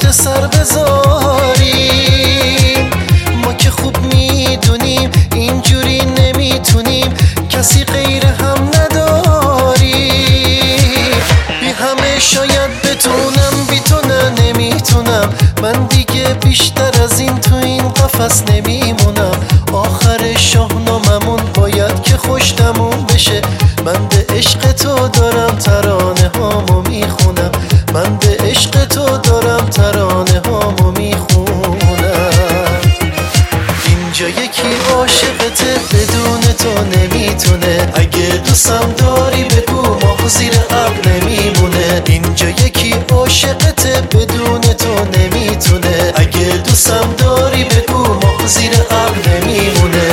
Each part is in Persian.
پشت سر بذاریم. ما که خوب میدونیم اینجوری نمیتونیم، کسی غیر هم نداریم. بی همه شاید بتونم، بی تو نه نمیتونم. من دیگه بیشتر از این تو این قفس نمیمونم. آخر شاهناممون باید که خوش تموم بشه. من به عشق تو دارم ترانه هامو میخونم. من به عشق تو دارم ترانه هامو میخونم. اینجا یکی عاشقته بدون تو نمیتونه. اگه دوستم داری بگو ماه زیر ابر نمیمونه. اینجا یکی عاشقته بدون تو نمیتونه. اگه دوستم داری بگو ماه زیر ابر نمیمونه.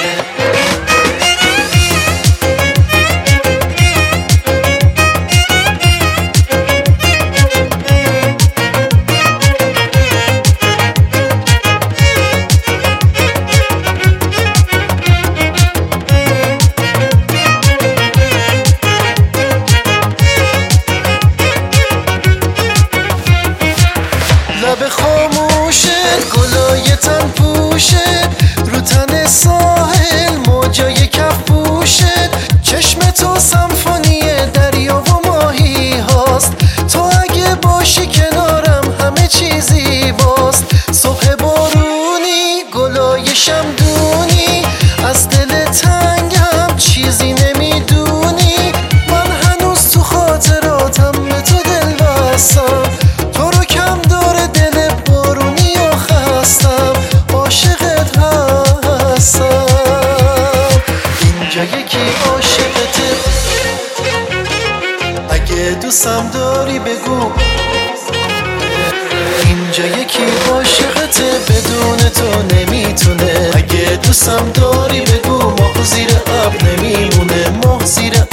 لب خاموشت گلای تن پوشت، رو تن ساحل موجای کف پوشت. چشم تو سمفونی دریا و ماهی هاست. تو اگه باشی کنارم همه چیزی باست. صبح بارونی گلای شمدونی، از دل تنگم چیزی نمیدونی. من هنوز تو خاطراتم به تو دل بستم. تو رو کم داره دل بارونی و خستم. عاشقت هستم. اینجا یکی عاشقته، اگه دوستم داری بگو. اینجا یکی عاشقته بدون تو نمیتونه. اگه دوستم داری بگو ماه زیر ابر نمیمونه. ماه زیر